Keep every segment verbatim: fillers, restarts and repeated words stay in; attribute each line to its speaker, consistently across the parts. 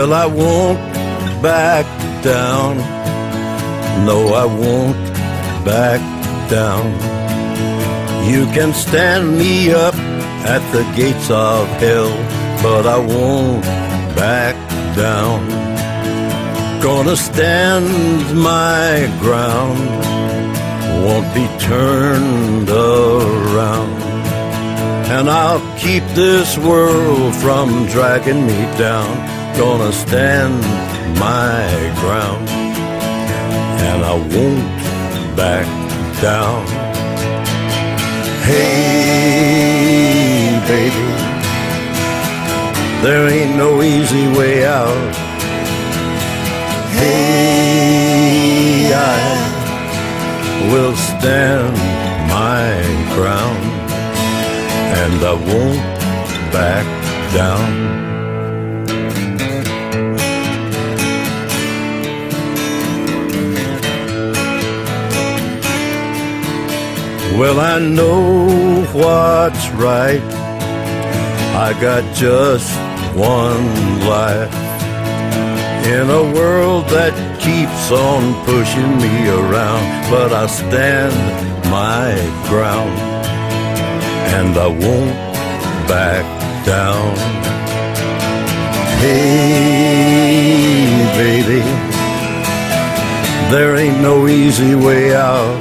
Speaker 1: Well, I won't back down. No, I won't back down. You can stand me up at the gates of hell, but I won't back down. Gonna stand my ground, won't be turned around. And I'll keep this world from dragging me down. Gonna stand my ground, and I won't back down. Hey, baby, there ain't no easy way out. Hey, I will stand my ground, and I won't back down. Well, I know what's right. I got just one life in a world that keeps on pushing me around, but I stand my ground, and I won't back down. Hey, baby, there ain't no easy way out.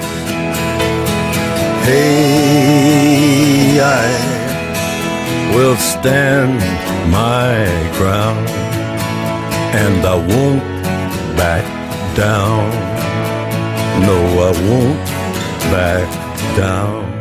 Speaker 1: Hey, I will stand my ground, and I won't back down. No, I won't back down.